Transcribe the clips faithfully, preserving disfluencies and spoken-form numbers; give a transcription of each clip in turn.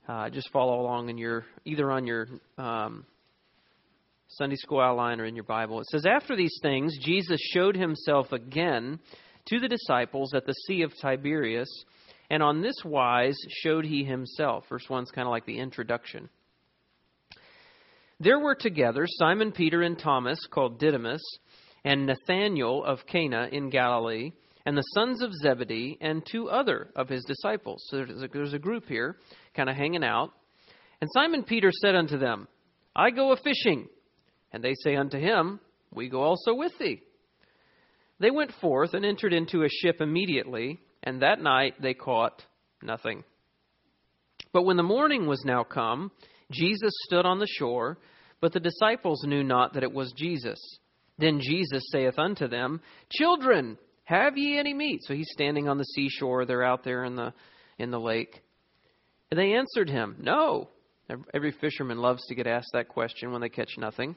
Uh, just follow along in your either on your um, Sunday school outline or in your Bible. It says, after these things, Jesus showed himself again to the disciples at the Sea of Tiberias, and on this wise showed he himself. Verse one's kind of like the introduction. There were together Simon Peter and Thomas, called Didymus, and Nathanael of Cana in Galilee, and the sons of Zebedee, and two other of his disciples. So there's a, there's a group here, kind of hanging out. And Simon Peter said unto them, I go a-fishing. And they say unto him, we go also with thee. They went forth and entered into a ship immediately, and that night they caught nothing. But when the morning was now come, Jesus stood on the shore, but the disciples knew not that it was Jesus. Then Jesus saith unto them, Children, have ye any meat? So he's standing on the seashore. They're out there in the in the lake. And they answered him, No. Every fisherman loves to get asked that question when they catch nothing.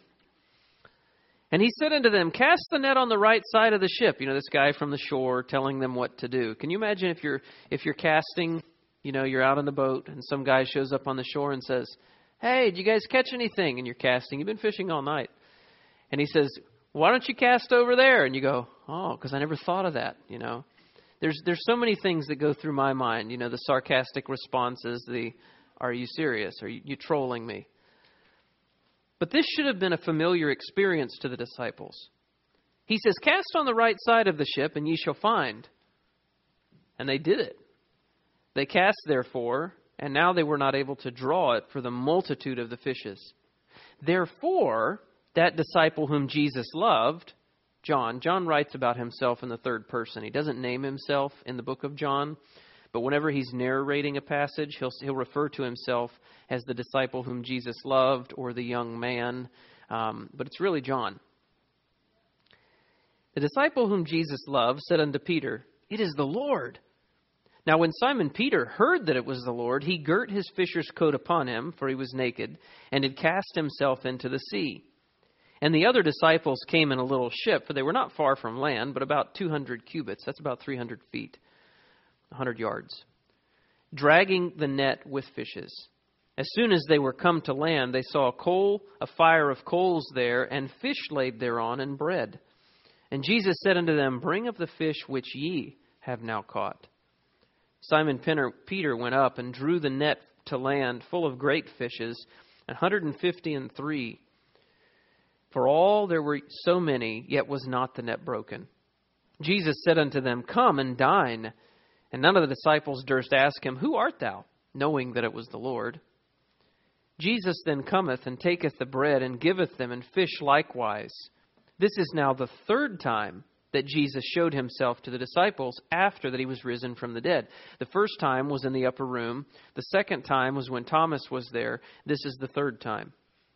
And he said unto them, Cast the net on the right side of the ship. You know, this guy from the shore telling them what to do. Can you imagine if you're if you're casting, you know, you're out on the boat and some guy shows up on the shore and says, Hey, did you guys catch anything? And you're casting. You've been fishing all night. And he says, Why don't you cast over there? And you go, Oh, because I never thought of that, you know. There's there's so many things that go through my mind. You know, the sarcastic responses, the, Are you serious? Are you, you trolling me? But this should have been a familiar experience to the disciples. He says, Cast on the right side of the ship, and ye shall find. And they did it. They cast, therefore, and now they were not able to draw it for the multitude of the fishes. Therefore, that disciple whom Jesus loved, John, John writes about himself in the third person. He doesn't name himself in the book of John, but whenever he's narrating a passage, he'll, he'll refer to himself as the disciple whom Jesus loved or the young man, um, but it's really John. The disciple whom Jesus loved said unto Peter, It is the Lord. Now when Simon Peter heard that it was the Lord, he girt his fisher's coat upon him, for he was naked, and did cast himself into the sea. And the other disciples came in a little ship, for they were not far from land, but about two hundred cubits. That's about three hundred feet, one hundred yards, dragging the net with fishes. As soon as they were come to land, they saw a coal, a fire of coals there, and fish laid thereon, and bread. And Jesus said unto them, Bring of the fish which ye have now caught. Simon Peter went up and drew the net to land full of great fishes, an hundred and fifty and three. For all there were so many, yet was not the net broken. Jesus said unto them, Come and dine. And none of the disciples durst ask him, Who art thou? Knowing that it was the Lord. Jesus then cometh and taketh the bread and giveth them, and fish likewise. This is now the third time that Jesus showed himself to the disciples after that he was risen from the dead. The first time was in the upper room. The second time was when Thomas was there. This is the third time.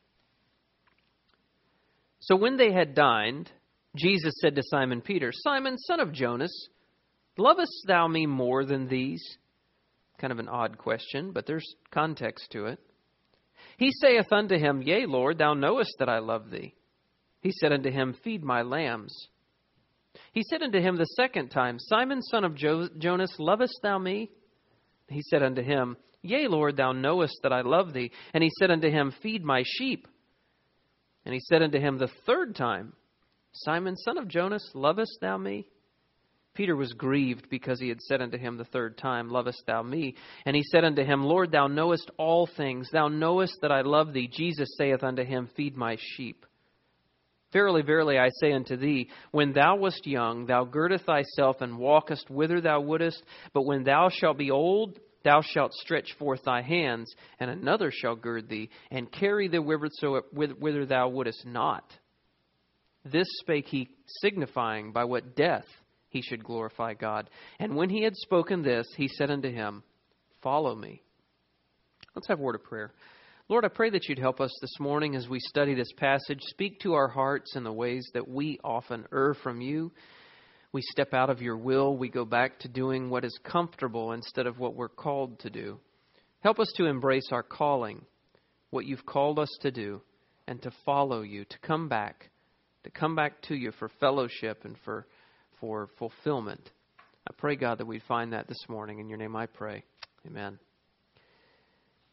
So when they had dined, Jesus said to Simon Peter, Simon, son of Jonas, lovest thou me more than these? Kind of an odd question, but there's context to it. He saith unto him, Yea, Lord, thou knowest that I love thee. He said unto him, Feed my lambs. He said unto him the second time, Simon, son of jo- Jonas, lovest thou me? He said unto him, Yea, Lord, thou knowest that I love thee. And he said unto him, Feed my sheep. And he said unto him the third time, Simon, son of Jonas, lovest thou me? Peter was grieved because he had said unto him the third time, Lovest thou me? And he said unto him, Lord, thou knowest all things. Thou knowest that I love thee. Jesus saith unto him, Feed my sheep. Verily, verily, I say unto thee, when thou wast young, thou girdest thyself and walkest whither thou wouldest. But when thou shalt be old, thou shalt stretch forth thy hands, and another shall gird thee, and carry thee whither thou wouldest not. This spake he, signifying by what death he should glorify God. And when he had spoken this, he said unto him, Follow me. Let's have a word of prayer. Lord, I pray that you'd help us this morning as we study this passage. Speak to our hearts in the ways that we often err from you. We step out of your will. We go back to doing what is comfortable instead of what we're called to do. Help us to embrace our calling, what you've called us to do, and to follow you, to come back, to come back to you for fellowship and for, for fulfillment. I pray, God, that we'd find that this morning. In your name I pray. Amen.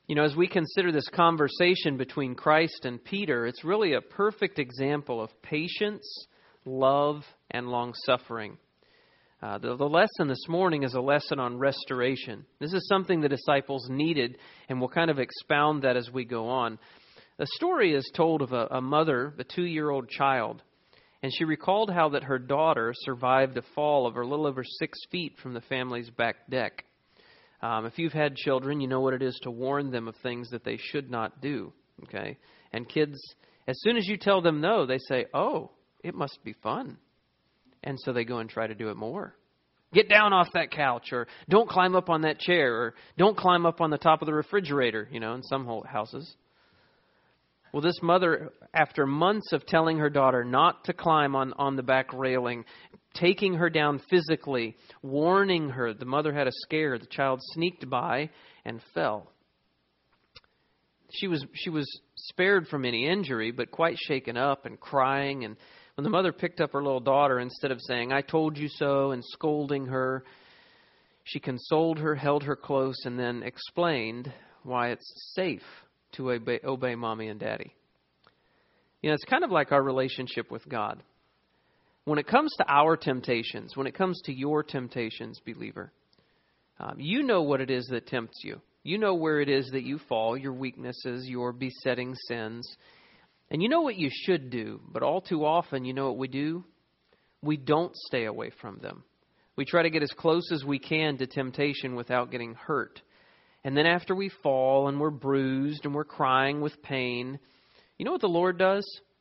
You know, as we consider this conversation between Christ and Peter, it's really a perfect example of patience, love, and long-suffering. Uh, the, the lesson this morning is a lesson on restoration. This is something the disciples needed, and we'll kind of expound that as we go on. The story is told of a, a mother, a two-year-old child, and she recalled how that her daughter survived a fall of a little over six feet from the family's back deck. Um, if you've had children, you know what it is to warn them of things that they should not do, okay? And kids, as soon as you tell them no, they say, oh, it must be fun. And so they go and try to do it more. Get down off that couch, or don't climb up on that chair, or don't climb up on the top of the refrigerator, you know, in some houses. Well, this mother, after months of telling her daughter not to climb on, on the back railing, taking her down physically, warning her, the mother had a scare. The child sneaked by and fell. She was she was spared from any injury, but quite shaken up and crying. And when the mother picked up her little daughter, instead of saying, I told you so, and scolding her, she consoled her, held her close, and then explained why it's safe to obey, obey mommy and daddy. You know, it's kind of like our relationship with God. When it comes to our temptations, when it comes to your temptations, believer, um, you know what it is that tempts you. You know where it is that you fall, your weaknesses, your besetting sins. And you know what you should do, but all too often, you know what we do? We don't stay away from them. We try to get as close as we can to temptation without getting hurt. And then after we fall and we're bruised and we're crying with pain, you know what the Lord does?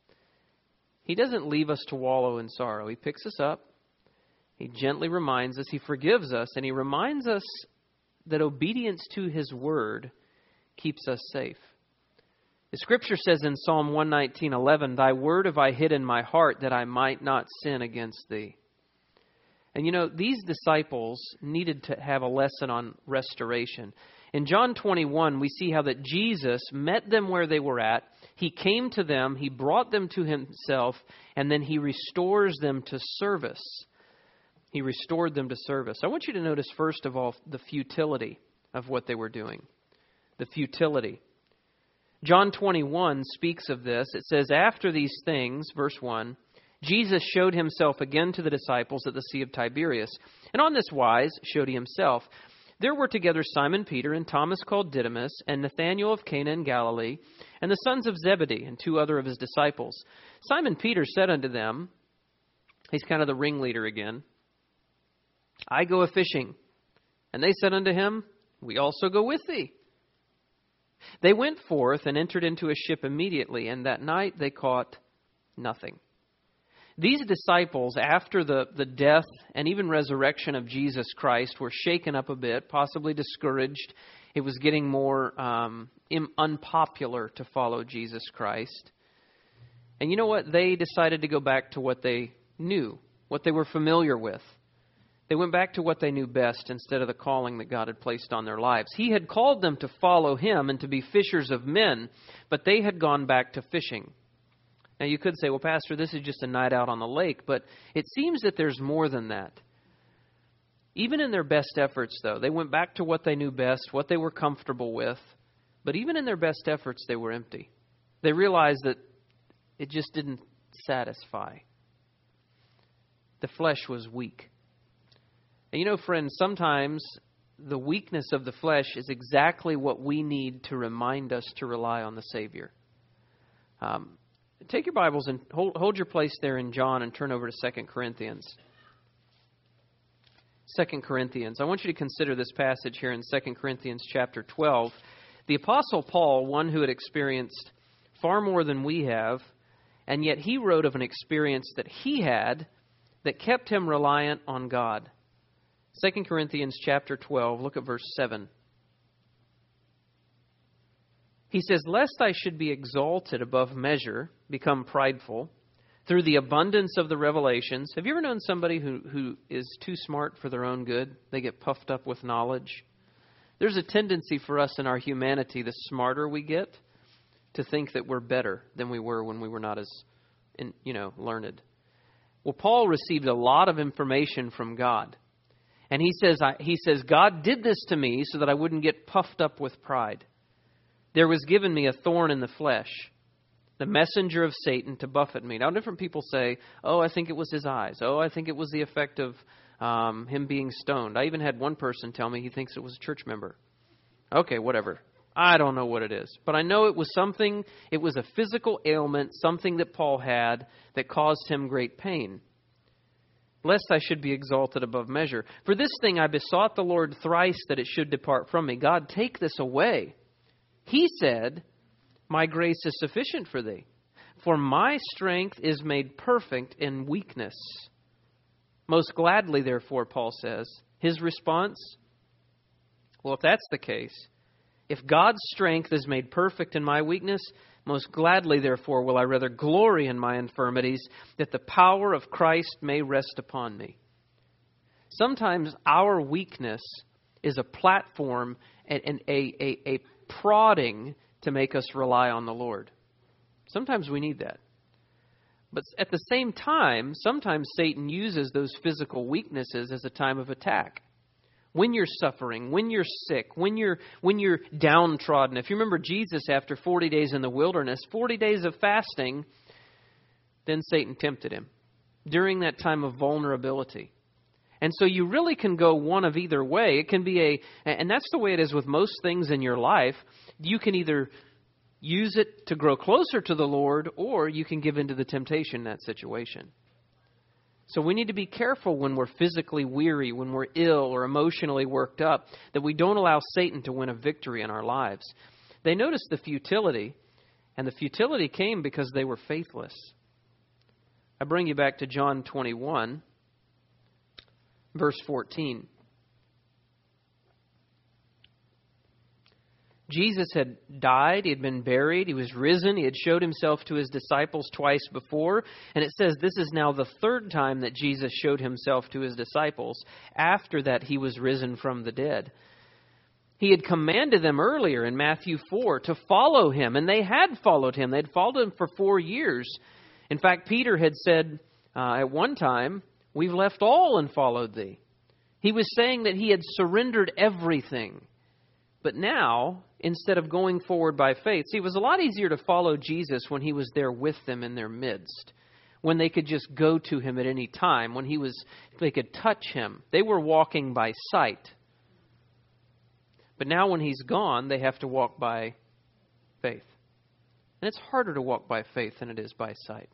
He doesn't leave us to wallow in sorrow. He picks us up. He gently reminds us. He forgives us. And He reminds us that obedience to His word keeps us safe. The Scripture says in Psalm one nineteen eleven, Thy word have I hid in my heart that I might not sin against Thee. And you know, these disciples needed to have a lesson on restoration. In John twenty-one, we see how that Jesus met them where they were at. He came to them, He brought them to Himself, and then He restores them to service. He restored them to service. I want you to notice, first of all, the futility of what they were doing. The futility. John twenty-one speaks of this. It says, after these things, verse one, Jesus showed Himself again to the disciples at the Sea of Tiberias. And on this wise showed He Himself. There were together Simon Peter and Thomas called Didymus and Nathanael of Cana in Galilee and the sons of Zebedee and two other of His disciples. Simon Peter said unto them, he's kind of the ringleader again, I go a-fishing. And they said unto him, we also go with thee. They went forth and entered into a ship immediately, and that night they caught nothing. These disciples, after the, the death and even resurrection of Jesus Christ, were shaken up a bit, possibly discouraged. It was getting more um, im- unpopular to follow Jesus Christ. And you know what? They decided to go back to what they knew, what they were familiar with. They went back to what they knew best instead of the calling that God had placed on their lives. He had called them to follow Him and to be fishers of men, but they had gone back to fishing. Now, you could say, well, Pastor, this is just a night out on the lake, but it seems that there's more than that. Even in their best efforts, though, they went back to what they knew best, what they were comfortable with, but even in their best efforts, they were empty. They realized that it just didn't satisfy. The flesh was weak. And you know, friends, sometimes the weakness of the flesh is exactly what we need to remind us to rely on the Savior. Um, take your Bibles and hold, hold your place there in John and turn over to Second Corinthians. Second Corinthians. I want you to consider this passage here in Second Corinthians chapter twelve. The Apostle Paul, one who had experienced far more than we have, and yet he wrote of an experience that he had that kept him reliant on God. Second Corinthians chapter twelve, look at verse seven. He says, lest I should be exalted above measure, become prideful, through the abundance of the revelations. Have you ever known somebody who, who is too smart for their own good? They get puffed up with knowledge. There's a tendency for us in our humanity, the smarter we get, to think that we're better than we were when we were not as, in, you know, learned. Well, Paul received a lot of information from God. And he says, I, he says, God did this to me so that I wouldn't get puffed up with pride. There was given me a thorn in the flesh, the messenger of Satan to buffet me. Now, different people say, oh, I think it was his eyes. Oh, I think it was the effect of um, him being stoned. I even had one person tell me he thinks it was a church member. Okay, whatever. I don't know what it is. But I know it was something, it was a physical ailment, something that Paul had that caused him great pain. Lest I should be exalted above measure. For this thing I besought the Lord thrice that it should depart from me. God, take this away. He said, my grace is sufficient for thee, for my strength is made perfect in weakness. Most gladly, therefore, Paul says, his response, well, if that's the case, if God's strength is made perfect in my weakness, most gladly, therefore, will I rather glory in my infirmities, that the power of Christ may rest upon me. Sometimes our weakness is a platform and, and a, a, a prodding to make us rely on the Lord. Sometimes we need that. But at the same time, sometimes Satan uses those physical weaknesses as a time of attack. When you're suffering, when you're sick, when you're when you're downtrodden. If you remember Jesus after forty days in the wilderness, forty days of fasting, then Satan tempted him during that time of vulnerability. And so you really can go one of either way. It can be a, and that's the way it is with most things in your life. You can either use it to grow closer to the Lord, or you can give into the temptation in that situation. So we need to be careful when we're physically weary, when we're ill or emotionally worked up, that we don't allow Satan to win a victory in our lives. They noticed the futility, and the futility came because they were faithless. I bring you back to John twenty-one, verse fourteen. Jesus had died, he had been buried, he was risen, he had showed himself to his disciples twice before, and it says this is now the third time that Jesus showed himself to his disciples after that he was risen from the dead. He had commanded them earlier in Matthew four to follow him, and they had followed him. They had followed him for four years. In fact, Peter had said uh, at one time, we've left all and followed thee. He was saying that he had surrendered everything. But now, instead of going forward by faith, see, it was a lot easier to follow Jesus when he was there with them in their midst, when they could just go to him at any time, when he was, they could touch him. They were walking by sight. But now when he's gone, they have to walk by faith. And it's harder to walk by faith than it is by sight.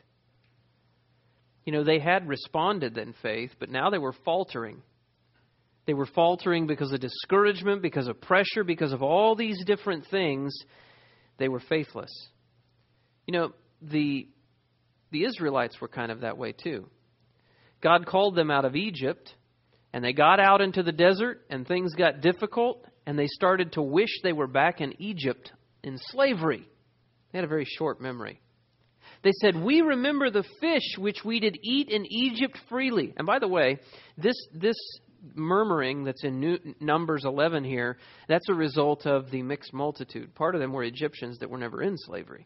You know, they had responded in faith, but now they were faltering. They were faltering because of discouragement, because of pressure, because of all these different things. They were faithless. You know, the the Israelites were kind of that way too. God called them out of Egypt, and they got out into the desert, and things got difficult, and they started to wish they were back in Egypt in slavery. They had a very short memory. They said, we remember the fish which we did eat in Egypt freely. And by the way, this this murmuring that's in New, Numbers eleven here, that's a result of the mixed multitude. Part of them were Egyptians that were never in slavery.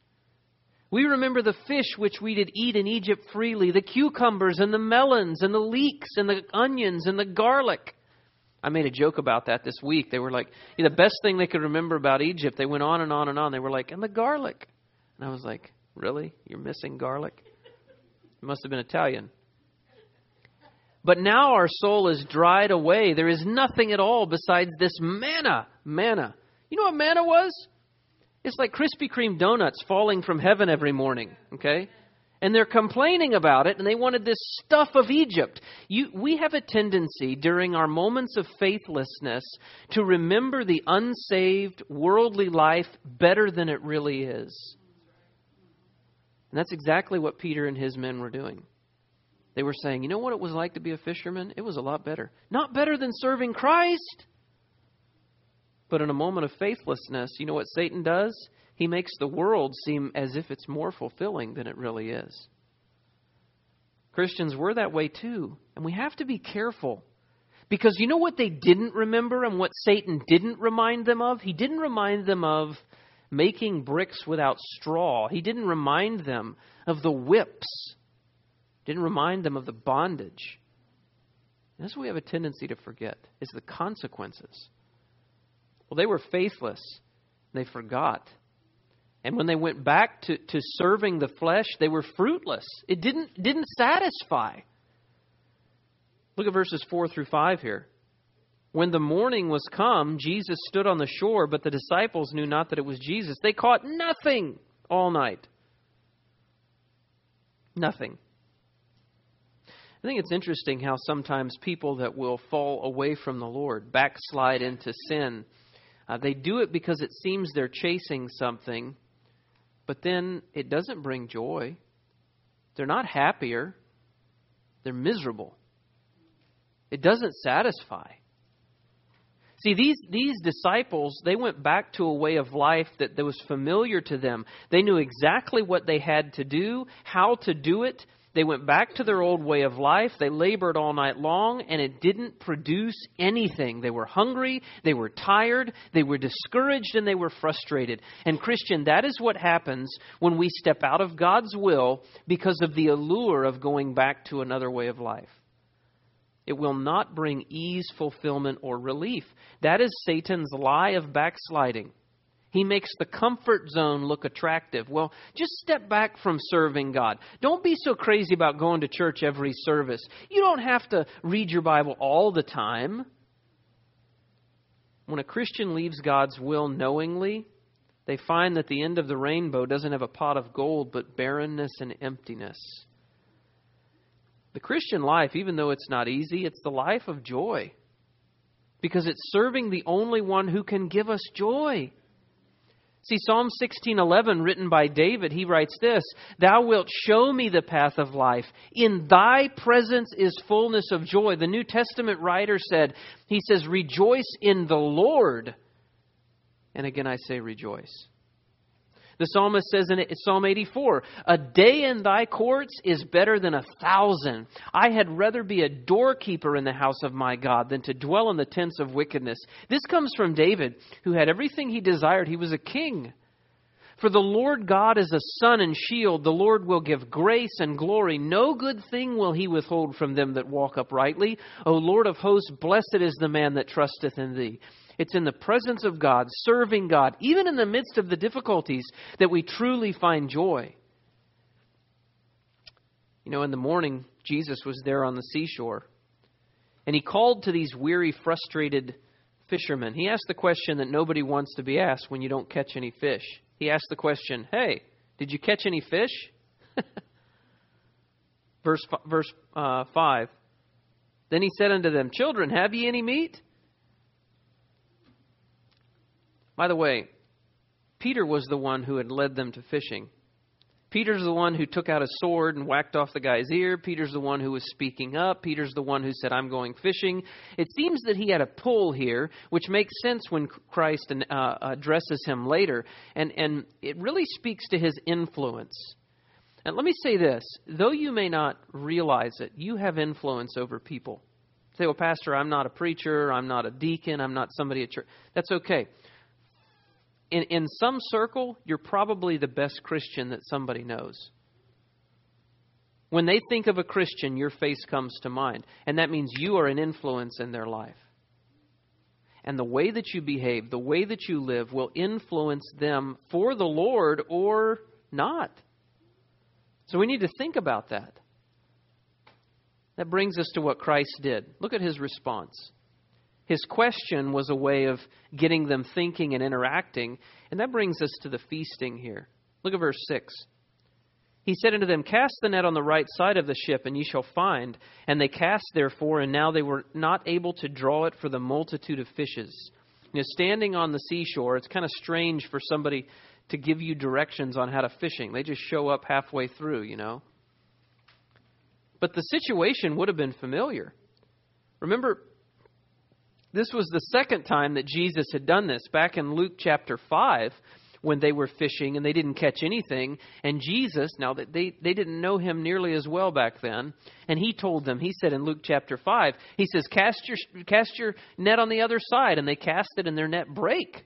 We remember the fish which we did eat in Egypt freely, the cucumbers and the melons and the leeks and the onions and the garlic. I made a joke about that this week. They were like, yeah, the best thing they could remember about Egypt, they went on and on and on. They were like, and the garlic. And I was like, really? You're missing garlic? It must have been Italian. But now our soul is dried away. There is nothing at all besides this manna. Manna. You know what manna was? It's like Krispy Kreme donuts falling from heaven every morning. Okay? And they're complaining about it, and they wanted this stuff of Egypt. You, we have a tendency during our moments of faithlessness to remember the unsaved, worldly life better than it really is. And that's exactly what Peter and his men were doing. They were saying, you know what it was like to be a fisherman? It was a lot better. Not better than serving Christ. But in a moment of faithlessness, you know what Satan does? He makes the world seem as if it's more fulfilling than it really is. Christians, we're that way too. And we have to be careful. Because you know what they didn't remember and what Satan didn't remind them of? He didn't remind them of making bricks without straw. He didn't remind them of the whips. Didn't remind them of the bondage. And that's what we have a tendency to forget, is the consequences. Well, they were faithless. They forgot. And when they went back to, to serving the flesh, they were fruitless. It didn't, didn't satisfy. Look at verses four through five here. When the morning was come, Jesus stood on the shore, but the disciples knew not that it was Jesus. They caught nothing all night. Nothing. I think it's interesting how sometimes people that will fall away from the Lord, backslide into sin, uh, they do it because it seems they're chasing something, but then it doesn't bring joy. They're not happier. They're miserable. It doesn't satisfy. See, these, these disciples, they went back to a way of life that, that was familiar to them. They knew exactly what they had to do, how to do it. They went back to their old way of life. They labored all night long, and it didn't produce anything. They were hungry, they were tired, they were discouraged, and they were frustrated. And Christian, that is what happens when we step out of God's will because of the allure of going back to another way of life. It will not bring ease, fulfillment, or relief. That is Satan's lie of backsliding. He makes the comfort zone look attractive. Well, just step back from serving God. Don't be so crazy about going to church every service. You don't have to read your Bible all the time. When a Christian leaves God's will knowingly, they find that the end of the rainbow doesn't have a pot of gold, but barrenness and emptiness. The Christian life, even though it's not easy, it's the life of joy. Because it's serving the only one who can give us joy. See, Psalm sixteen eleven, written by David, he writes this, "Thou wilt show me the path of life. In thy presence is fullness of joy." The New Testament writer said, he says, "Rejoice in the Lord." And again, I say rejoice. The psalmist says in Psalm eighty-four, "A day in thy courts is better than a thousand. I had rather be a doorkeeper in the house of my God than to dwell in the tents of wickedness." This comes from David, who had everything he desired. He was a king. "For the Lord God is a sun and shield. The Lord will give grace and glory. No good thing will he withhold from them that walk uprightly. O Lord of hosts, blessed is the man that trusteth in thee." It's in the presence of God, serving God, even in the midst of the difficulties, that we truly find joy. You know, in the morning, Jesus was there on the seashore. And he called to these weary, frustrated fishermen. He asked the question that nobody wants to be asked when you don't catch any fish. He asked the question, "Hey, did you catch any fish?" verse verse uh, five. "Then he said unto them, Children, have ye any meat?" By the way, Peter was the one who had led them to fishing. Peter's the one who took out a sword and whacked off the guy's ear. Peter's the one who was speaking up. Peter's the one who said, "I'm going fishing." It seems that he had a pull here, which makes sense when Christ uh, addresses him later. And, and it really speaks to his influence. And let me say this, though you may not realize it, you have influence over people. Say, "Well, Pastor, I'm not a preacher. I'm not a deacon. I'm not somebody at church." That's okay. In, in some circle, you're probably the best Christian that somebody knows. When they think of a Christian, your face comes to mind. And that means you are an influence in their life. And the way that you behave, the way that you live will influence them for the Lord or not. So we need to think about that. That brings us to what Christ did. Look at his response. His question was a way of getting them thinking and interacting. And that brings us to the feasting here. Look at verse six. He said unto them, "Cast the net on the right side of the ship, and ye shall find. And they cast therefore, and now they were not able to draw it for the multitude of fishes." You know, standing on the seashore, it's kind of strange for somebody to give you directions on how to fishing. They just show up halfway through, you know. But the situation would have been familiar. Remember, this was the second time that Jesus had done this. Back in Luke chapter five, when they were fishing and they didn't catch anything. And Jesus, now that they, they didn't know him nearly as well back then. And he told them, he said in Luke chapter five, he says, cast your, cast your net on the other side. And they cast it and their net brake.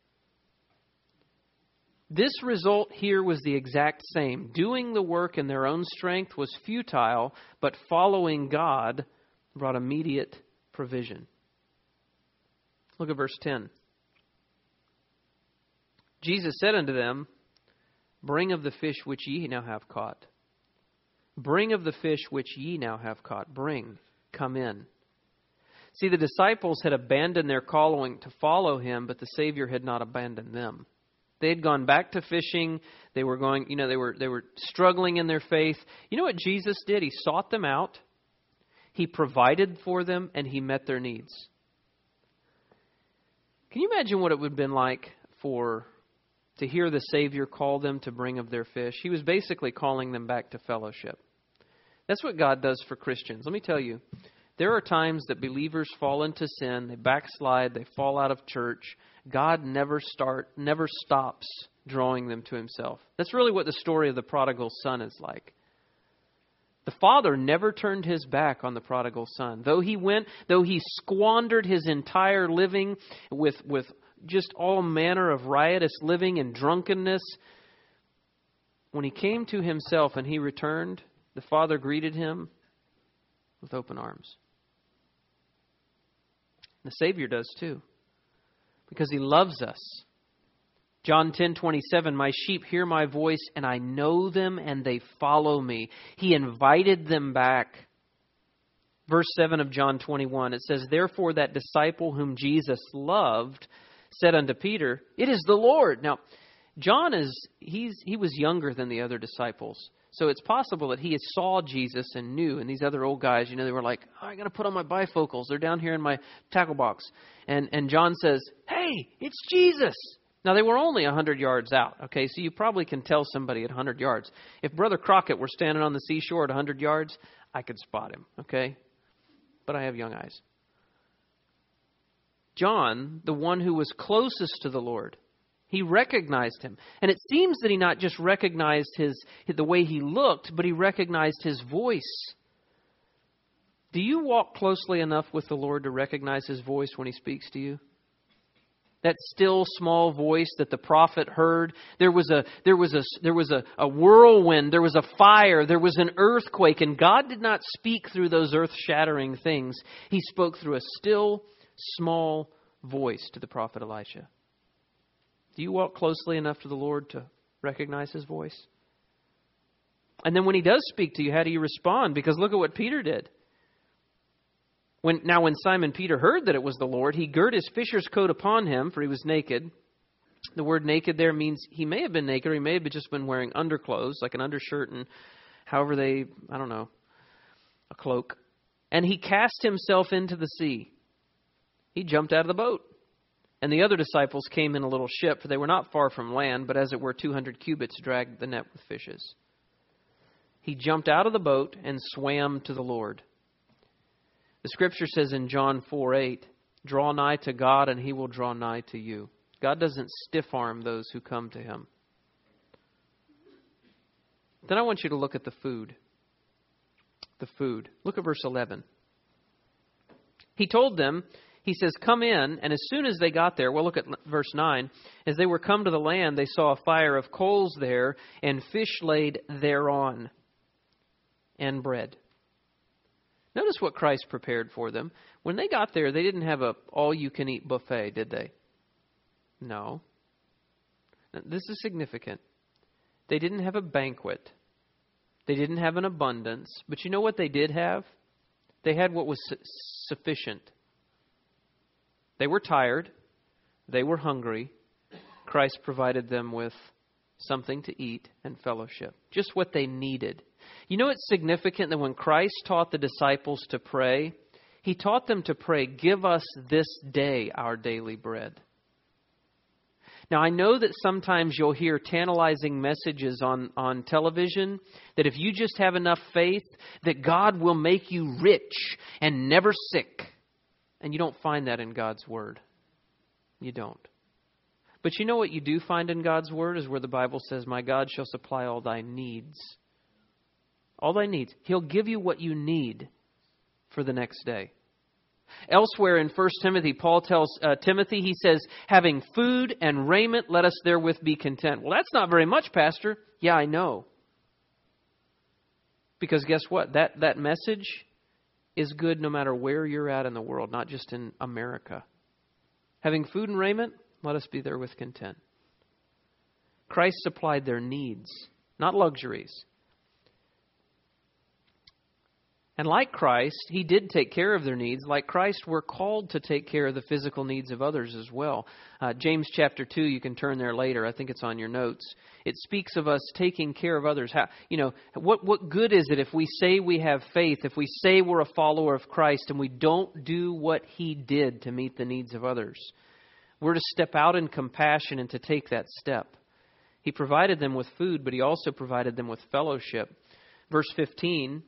This result here was the exact same. Doing the work in their own strength was futile, but following God brought immediate provision. Look at verse ten. Jesus said unto them, Bring of the fish which ye now have caught. Bring of the fish which ye now have caught. Bring, come in. See, the disciples had abandoned their calling to follow him, but the Savior had not abandoned them. They had gone back to fishing. They were going, you know, they were they were struggling in their faith. You know what Jesus did? He sought them out. He provided for them, and he met their needs. Can you imagine what it would have been like for to hear the Savior call them to bring of their fish? He was basically calling them back to fellowship. That's what God does for Christians. Let me tell you, there are times that believers fall into sin, they backslide, they fall out of church. God never start, never stops drawing them to himself. That's really what the story of the prodigal son is like. The father never turned his back on the prodigal son. Though he went, though he squandered his entire living with, with just all manner of riotous living and drunkenness, when he came to himself and he returned, the father greeted him with open arms. The Savior does too, because he loves us. John ten twenty-seven, my sheep hear my voice, and I know them, and they follow me. He invited them back. Verse seven of John twenty-one, it says, therefore that disciple whom Jesus loved said unto Peter, it is the Lord. Now, John is, he's he was younger than the other disciples. So it's possible that he saw Jesus and knew. And these other old guys, you know, they were like, oh, I got to put on my bifocals. They're down here in my tackle box. And, and John says, hey, it's Jesus. Now, they were only one hundred yards out. Okay, so you probably can tell somebody at one hundred yards. If Brother Crockett were standing on the seashore at one hundred yards, I could spot him. Okay, but I have young eyes. John, the one who was closest to the Lord, he recognized him. And it seems that he not just recognized his the way he looked, but he recognized his voice. Do you walk closely enough with the Lord to recognize his voice when he speaks to you? That still small voice that the prophet heard. There was a there was a there was a, a whirlwind, there was a fire, there was an earthquake, and God did not speak through those earth-shattering things. He spoke through a still small voice to the prophet Elisha. Do you walk closely enough to the Lord to recognize his voice? And then when he does speak to you, how do you respond? Because look at what Peter did. When Now when Simon Peter heard that it was the Lord, he girt his fisher's coat upon him, for he was naked. The word naked there means he may have been naked, or he may have just been wearing underclothes, like an undershirt and however they, I don't know, a cloak. And he cast himself into the sea. He jumped out of the boat. And the other disciples came in a little ship, for they were not far from land, but as it were two hundred cubits dragged the net with fishes. He jumped out of the boat and swam to the Lord. The scripture says in John four eight, draw nigh to God and he will draw nigh to you. God doesn't stiff-arm those who come to him. Then I want you to look at the food. The food. Look at verse eleven. He told them, he says, come in. And as soon as they got there, well, look at verse nine. As they were come to the land, they saw a fire of coals there and fish laid thereon and bread. Notice what Christ prepared for them. When they got there, they didn't have a all-you-can-eat buffet, did they? No. This is significant. They didn't have a banquet. They didn't have an abundance. But you know what they did have? They had what was su- sufficient. They were tired. They were hungry. Christ provided them with something to eat and fellowship. Just what they needed. You know, it's significant that when Christ taught the disciples to pray, he taught them to pray, give us this day our daily bread. Now, I know that sometimes you'll hear tantalizing messages on, on television that if you just have enough faith, that God will make you rich and never sick. And you don't find that in God's Word. You don't. But you know what you do find in God's Word is where the Bible says, my God shall supply all thy needs. All thy needs. He'll give you what you need for the next day. Elsewhere in First Timothy, Paul tells uh, Timothy, he says, having food and raiment, let us therewith be content. Well, that's not very much, Pastor. Yeah, I know. Because guess what? That, that message is good no matter where you're at in the world, not just in America. Having food and raiment, let us be therewith content. Christ supplied their needs, not luxuries. And like Christ, He did take care of their needs. Like Christ, we're called to take care of the physical needs of others as well. Uh, James chapter two, you can turn there later. I think it's on your notes. It speaks of us taking care of others. How, you know, what, what good is it if we say we have faith, if we say we're a follower of Christ, and we don't do what He did to meet the needs of others? We're to step out in compassion and to take that step. He provided them with food, but He also provided them with fellowship. Verse fifteen,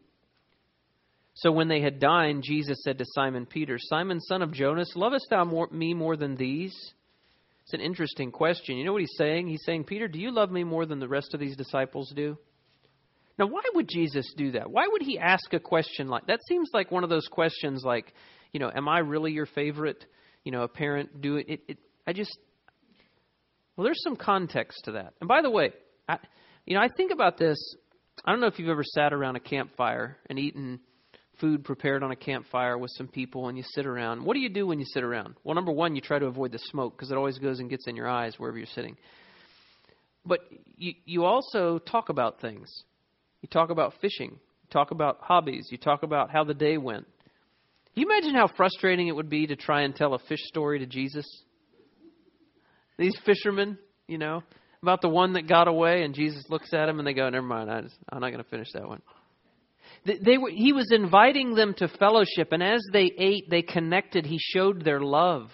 so when they had dined, Jesus said to Simon Peter, Simon, son of Jonas, lovest thou more, me more than these? It's an interesting question. You know what He's saying? He's saying, Peter, do you love me more than the rest of these disciples do? Now, why would Jesus do that? Why would He ask a question like that? Seems like one of those questions like, you know, am I really your favorite? You know, a parent do it. it, it I just, well, there's some context to that. And by the way, I, you know, I think about this. I don't know if you've ever sat around a campfire and eaten food prepared on a campfire with some people and you sit around. What do you do when you sit around? Well, number one, you try to avoid the smoke because it always goes and gets in your eyes wherever you're sitting. But you, you also talk about things. You talk about fishing. You talk about hobbies. You talk about how the day went. Can you imagine how frustrating it would be to try and tell a fish story to Jesus? These fishermen, you know, about the one that got away, and Jesus looks at him and they go, never mind, I just, I'm not going to finish that one. They, they were, he was inviting them to fellowship, and as they ate, they connected. He showed their love.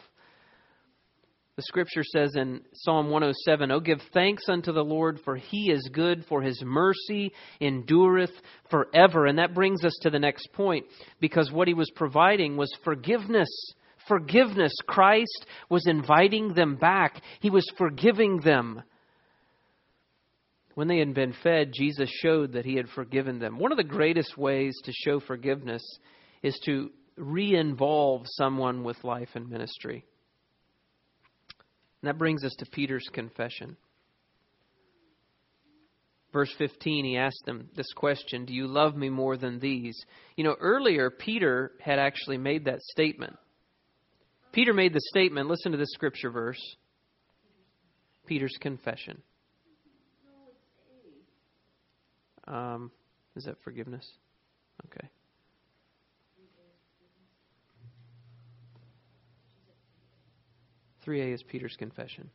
The scripture says in Psalm one oh seven, oh, give thanks unto the Lord, for He is good, for His mercy endureth forever. And that brings us to the next point, because what He was providing was forgiveness. Forgiveness. Christ was inviting them back. He was forgiving them. When they had been fed, Jesus showed that He had forgiven them. One of the greatest ways to show forgiveness is to re-involve someone with life and ministry. And that brings us to Peter's confession. Verse fifteen, he asked them this question, do you love me more than these? You know, earlier, Peter had actually made that statement. Peter made the statement, listen to this scripture verse. Peter's confession. Um, is that forgiveness? Okay. three A is Peter's confession.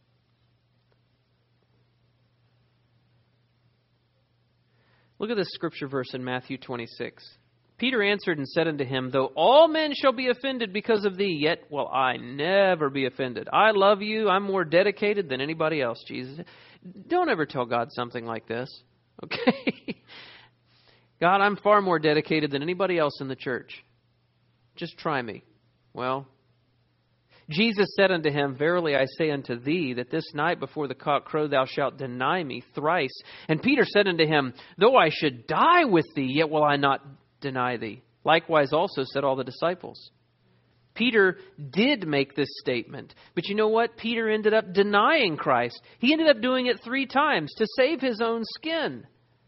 Look at this scripture verse in Matthew twenty-six. Peter answered and said unto him, though all men shall be offended because of thee, yet will I never be offended. I love you. I'm more dedicated than anybody else, Jesus. Don't ever tell God something like this. Okay? God, I'm far more dedicated than anybody else in the church. Just try me. Well, Jesus said unto him, verily I say unto thee, that this night before the cock crow thou shalt deny me thrice. And Peter said unto him, though I should die with thee, yet will I not deny thee. Likewise also said all the disciples. Peter did make this statement. But you know what? Peter ended up denying Christ. He ended up doing it three times to save his own skin.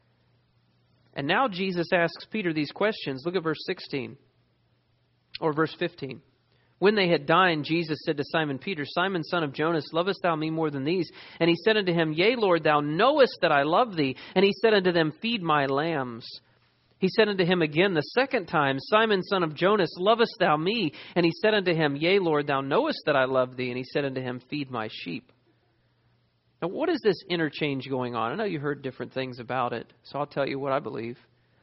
And now Jesus asks Peter these questions. Look at verse sixteen. Or verse fifteen. When they had dined, Jesus said to Simon Peter, Simon, son of Jonas, lovest thou me more than these? And he said unto him, yea, Lord, thou knowest that I love thee. And he said unto them, feed my lambs. He said unto him again the second time, Simon, son of Jonas, lovest thou me? And he said unto him, yea, Lord, thou knowest that I love thee. And he said unto him, feed my sheep. Now, what is this interchange going on? I know you heard different things about it, so I'll tell you what I believe.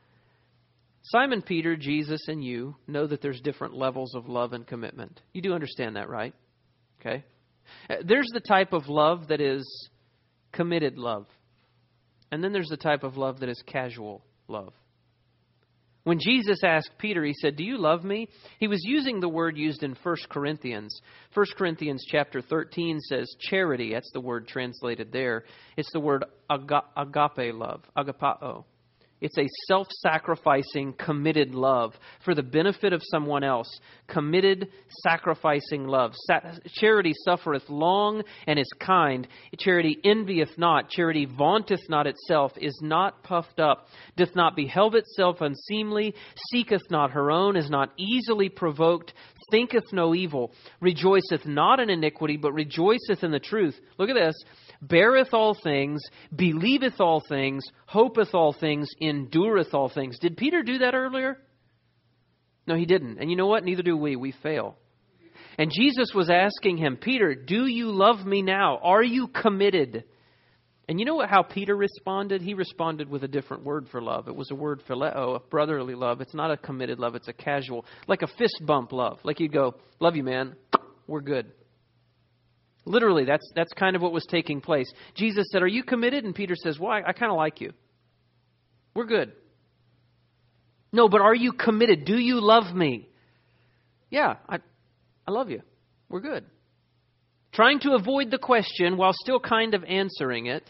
Simon Peter, Jesus, and you know that there's different levels of love and commitment. You do understand that, right? Okay. There's the type of love that is committed love. And then there's the type of love that is casual love. When Jesus asked Peter, he said, do you love me? He was using the word used in First Corinthians. First Corinthians chapter thirteen says charity. That's the word translated there. It's the word aga- agape love, agapao. It's a self-sacrificing, committed love for the benefit of someone else. Committed, sacrificing love. Sa- charity suffereth long and is kind. Charity envieth not. Charity vaunteth not itself, is not puffed up, doth not beheld itself unseemly, seeketh not her own, is not easily provoked, thinketh no evil, rejoiceth not in iniquity, but rejoiceth in the truth. Look at this. beareth all things, believeth all things, hopeth all things, endureth all things. Did Peter do that earlier? No, he didn't. And you know what? Neither do we. We fail. And Jesus was asking him, Peter, do you love me now? Are you committed? And you know what, how Peter responded? He responded with a different word for love. It was a word phileo, a brotherly love. It's not a committed love. It's a casual, like a fist bump love. Like you'd go, love you, man. We're good. Literally, that's that's kind of what was taking place. Jesus said, are you committed? And Peter says, well, I, I kind of like you. We're good. No, but are you committed? Do you love me? Yeah, I, I love you. We're good. Trying to avoid the question while still kind of answering it.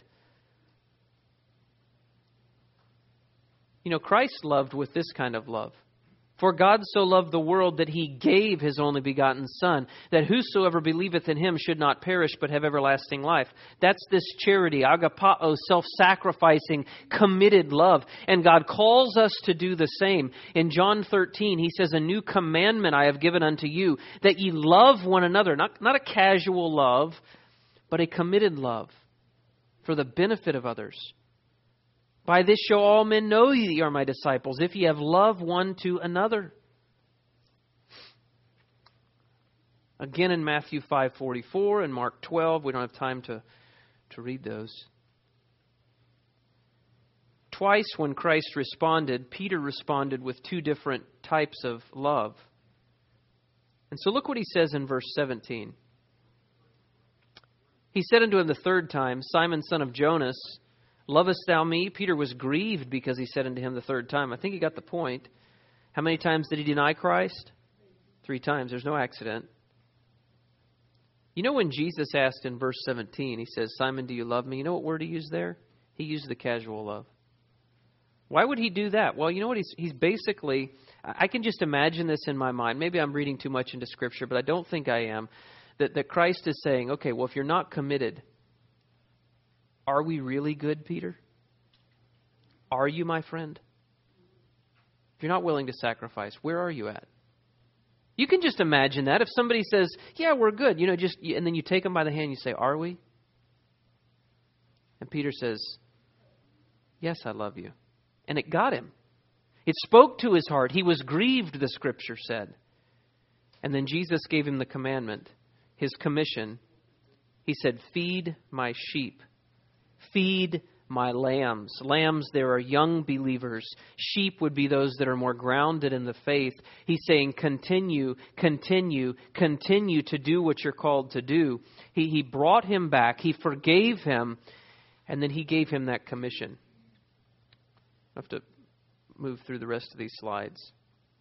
You know, Christ loved with this kind of love. For God so loved the world that he gave his only begotten Son, that whosoever believeth in him should not perish but have everlasting life. That's this charity, agapao, self-sacrificing, committed love. And God calls us to do the same. In John thirteen, he says, a new commandment I have given unto you, that ye love one another. Not, not a casual love, but a committed love for the benefit of others. By this shall all men know ye are my disciples, if ye have love one to another. Again in Matthew five forty-four and Mark twelve, we don't have time to, to read those. Twice when Christ responded, Peter responded with two different types of love. And so look what he says in verse seventeen. He said unto him the third time, Simon, son of Jonas, lovest thou me? Peter was grieved because he said unto him the third time. I think he got the point. How many times did he deny Christ? Three times. There's no accident. You know when Jesus asked in verse seventeen, he says, Simon, do you love me? You know what word he used there? He used the casual love. Why would he do that? Well, you know what? He's, he's basically, I can just imagine this in my mind. Maybe I'm reading too much into Scripture, but I don't think I am. That, that Christ is saying, okay, well, if you're not committed, are we really good, Peter? Are you my friend? If you're not willing to sacrifice, where are you at? You can just imagine that. If somebody says, yeah, we're good, you know, just, and then you take them by the hand and you say, are we? And Peter says, yes, I love you. And it got him. It spoke to his heart. He was grieved, the Scripture said. And then Jesus gave him the commandment, his commission. He said, feed my sheep. Feed my lambs. Lambs, there are young believers. Sheep would be those that are more grounded in the faith. He's saying, continue, continue, continue to do what you're called to do. He, he brought him back. He forgave him. And then he gave him that commission. I have to move through the rest of these slides.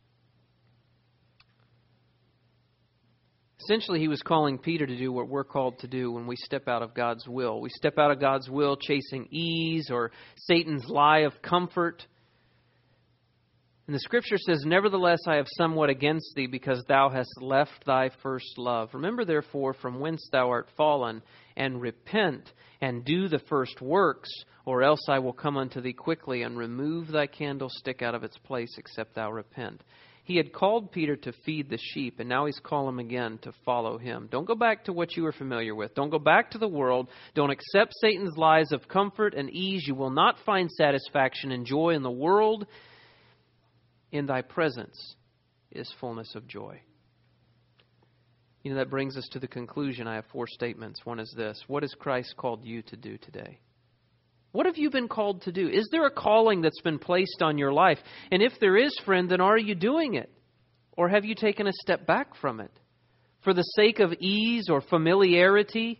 Essentially, he was calling Peter to do what we're called to do when we step out of God's will. We step out of God's will chasing ease or Satan's lie of comfort. And the Scripture says, nevertheless, I have somewhat against thee, because thou hast left thy first love. Remember, therefore, from whence thou art fallen, and repent, and do the first works, or else I will come unto thee quickly, and remove thy candlestick out of its place, except thou repent. He had called Peter to feed the sheep, and now he's calling him again to follow him. Don't go back to what you were familiar with. Don't go back to the world. Don't accept Satan's lies of comfort and ease. You will not find satisfaction and joy in the world. In thy presence is fullness of joy. You know, that brings us to the conclusion. I have four statements. One is this. What has Christ called you to do today? What have you been called to do? Is there a calling that's been placed on your life? And if there is, friend, then are you doing it? Or have you taken a step back from it? For the sake of ease or familiarity?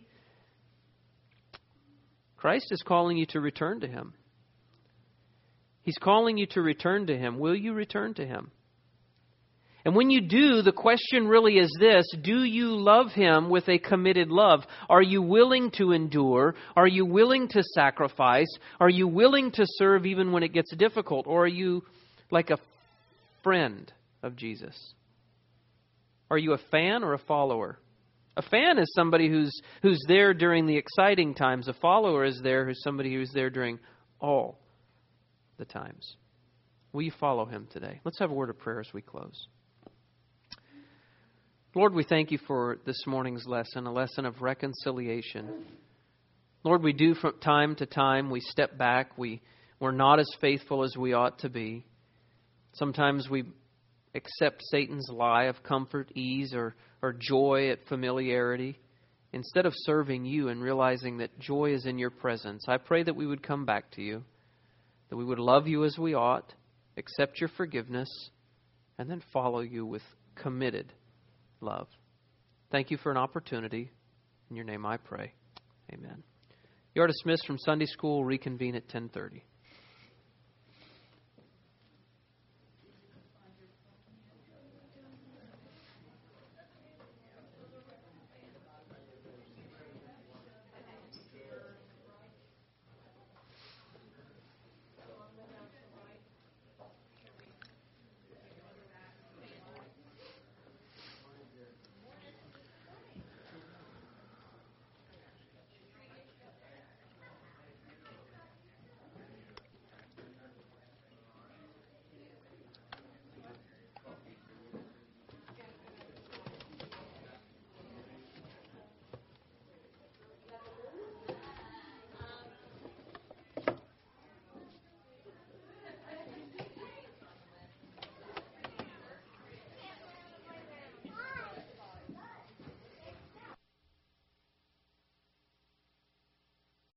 Christ is calling you to return to Him. He's calling you to return to Him. Will you return to Him? And when you do, the question really is this: do you love Him with a committed love? Are you willing to endure? Are you willing to sacrifice? Are you willing to serve even when it gets difficult? Or are you like a friend of Jesus? Are you a fan or a follower? A fan is somebody who's who's there during the exciting times. A follower is there who's somebody who's there during all the times. Will you follow Him today? Let's have a word of prayer as we close. Lord, we thank You for this morning's lesson, a lesson of reconciliation. Lord, we do from time to time. We step back. We, we're not as faithful as we ought to be. Sometimes we accept Satan's lie of comfort, ease, or, or joy at familiarity, instead of serving you and realizing that joy is in your presence. I pray that we would come back to you, that we would love you as we ought, accept your forgiveness, and then follow you with committed love. Thank you for an opportunity. In your name I pray. Amen. You are dismissed from Sunday school. Reconvene at ten thirty.